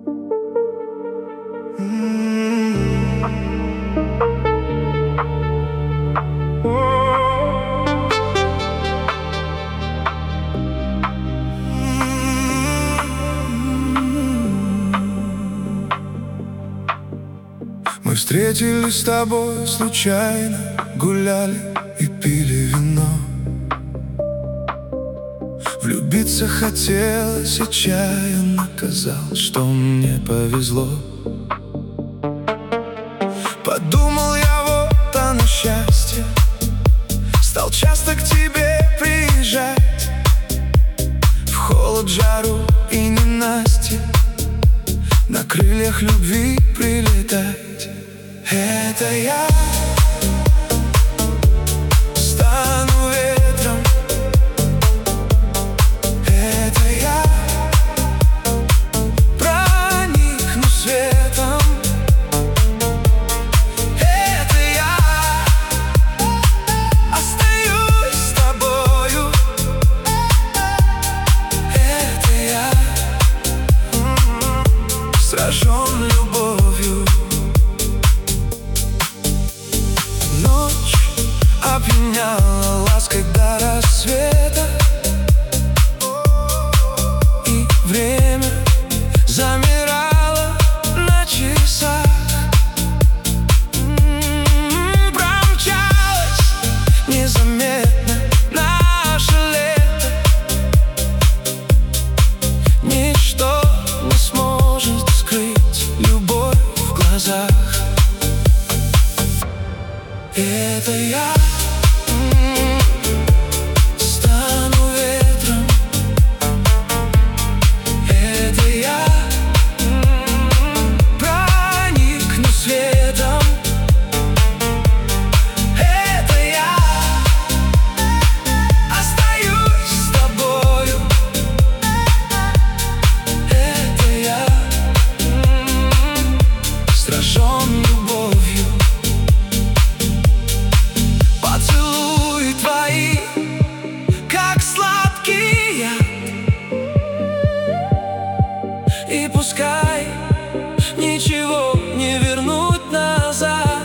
Мы встретились с тобой случайно, гуляли и пили вино. Влюбиться хотелось, отчаянно казалось, что мне повезло. Подумал я, вот оно счастье, стал часто к тебе приезжать, в холод, жару и ненастье, на крыльях любви прилетать. Это я стану ветром, это я проникну светом, это я остаюсь с тобою, это я сражен любовью. Ночь опьяняла лаской до рассвета, и время замирало на часах. Промчалось незаметно наше лето, ничто не сможет скрыть любовь в глазах. Это я стану ветром, это я проникну светом, это я остаюсь с тобою, это я сражен любовью. Поцелуи твои, как сладкий яд, и пускай ничего не вернуть назад.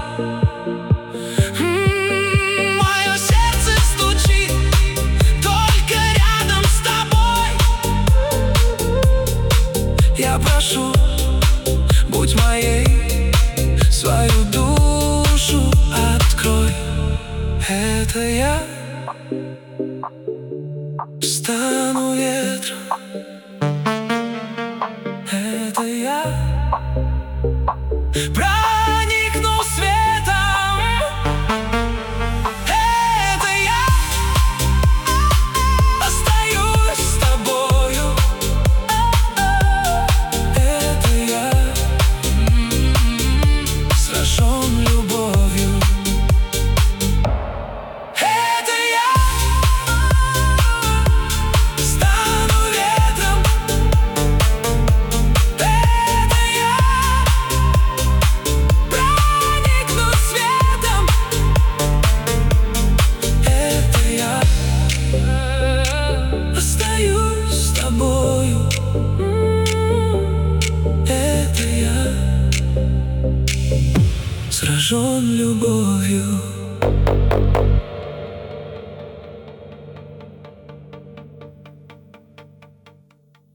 Мое сердце стучит только рядом с тобой. Я прошу, будь моей, свою душу открой. Это я стану ветром, это я проникну светом, это я остаюсь с тобою, это я сражен любовью. Сражен любовью.